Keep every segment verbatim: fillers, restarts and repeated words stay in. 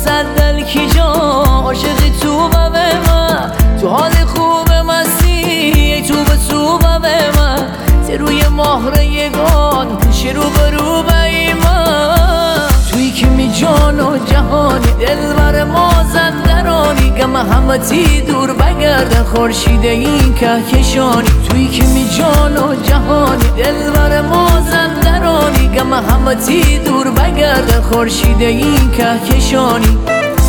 صد دل کی جا عاشقی تو به من تو حال خوب مستی تو به تو به من روی مهر یگان پیش رو برو به من توی که می جان و جهانی دلبر مازندرانی گم همتی دور بگردن خورشید این کهکشانی توی که می جان و جهانی دلبر مازندرانی گم همتی دور بگردن خورشید این کهکشانی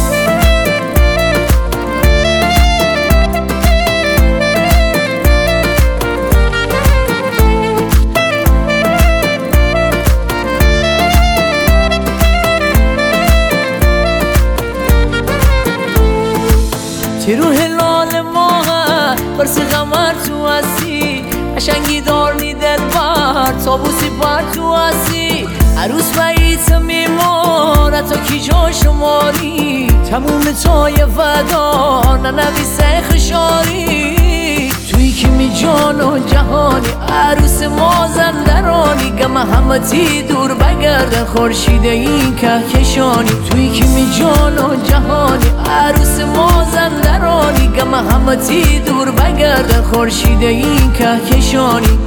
تی رو هلال ماه برس غمر تو هستی قشنگی دارنی دل بر تابوسی بر تو هستی عروس باییت میماره تا کی جا شماری تموم تای فدار ننویسه خشاری توی که می جان و جهانی عروس مازندرانی گم همتی دور بگردن خورشید این کهکشانی توی که می جان و جهانی عروس مازندرانی گم همتی دور بگردن خورشید این کهکشانی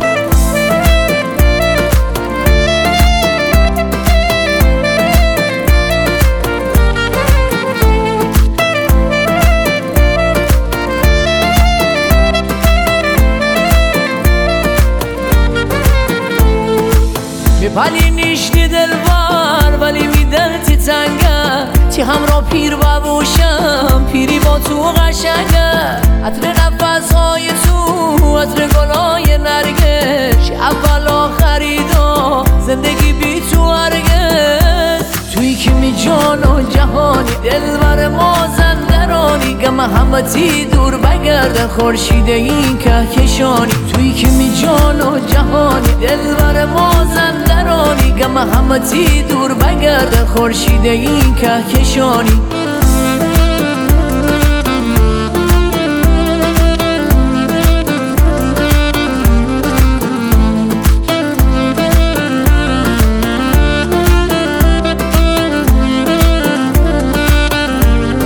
میپلی نیشتی دلبر ولی میدل تی تنگه تی همراه پیر ببوشم پیری با تو قشنگه عطر نفسهای تو عطر گلای نرگس اول آخریدا زندگی بی تو هرگز توی که می جان و جهانی دلبر مازندرانی گم همتی دور بگردن خورشید این کهکشانی توی که می جان و جهانی دلبر مازندرانی گم همتی دور بگردن خورشید این کهکشانی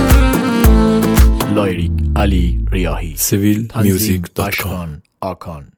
لایریک علی ریاحی سیویل میوزیک دات کام.